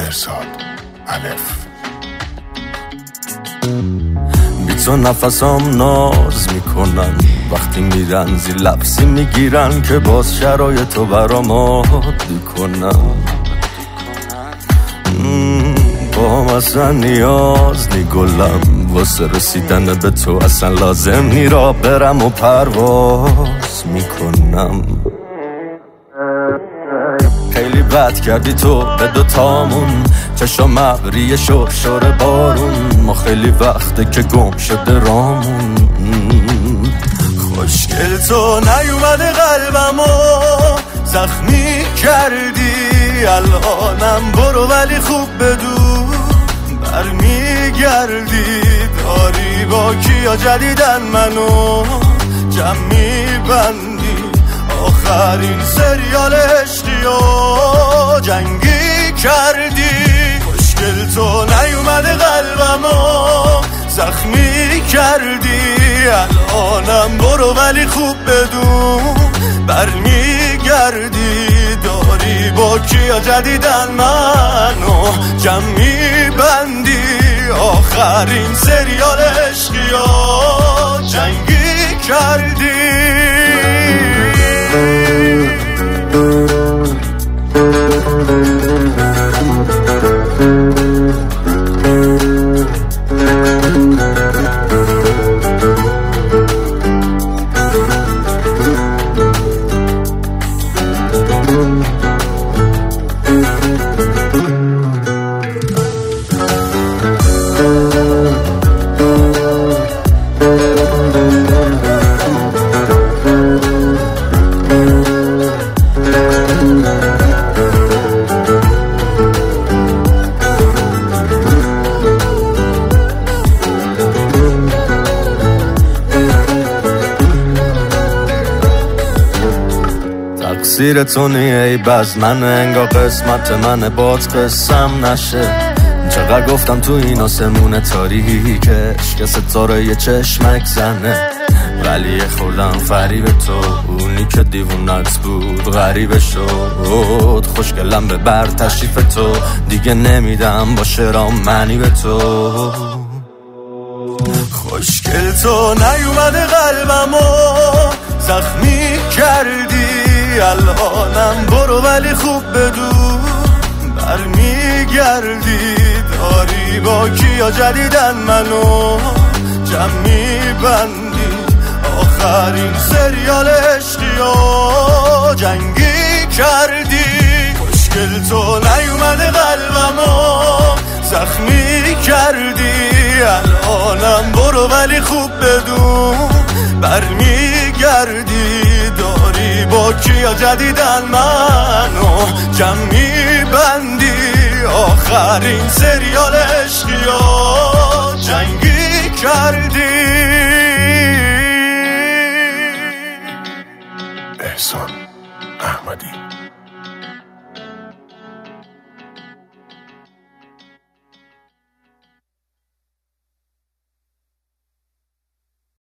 مرزاد الف. بی تو نفسام ناز میکنن، وقتی میرن زی لفظی میگیرن که باز شرایطو برام عادی کنن. با هم اصلا نیاز نی گلم، واسه رسیدن به تو اصلا لازم نی را برم و پرواز میکنم. خیلی بد کردی تو به دوتامون، چشم ابری شور بارون، ما خیلی وقته که گم شده رامون. خوشگل تو نیومده قلبمو زخمی کردی، الانم برو ولی خوب بدون برمیگردی. داری با کیا جدیدن منو جمع میبندی، آخرین سریال عشقی و جنگی کردی. خوشگل تو نیومده قلبمو زخمی کردی، الانم برو ولی خوب بدون برمیگردی. داری با کیا جدیدن منو جمع میبندی، آخرین سریال عشقی و جنگی کردی. تقصیر تو نیه ای بز من، انگار قسمت من باد قسم نشه. چقدر گفتم تو این آسمون تاریکش که ستاره یه چشمک زنه، ولی خوردم فریب تو، اونی که دیوونت بود غریبه شد. خوشگلم به بر تشریف تو، دیگه نمیدم با شرام منی به تو. خوشگل تو نیومده قلبمو زخمی کردی، الانم برو ولی خوب بدون برمیگردی. داری با کیا جدیدن منو جمع میبندی، آخرین سریال عشقی و جنگی کردی. خوشگل تو نیومده قلبمو زخمی کردی، الانم برو ولی خوب بدون برمیگردی. داری با کیا جدیدن منو جمع میبندی، آخرین سریال عشقی و جنگی کردی. احسان احمدی.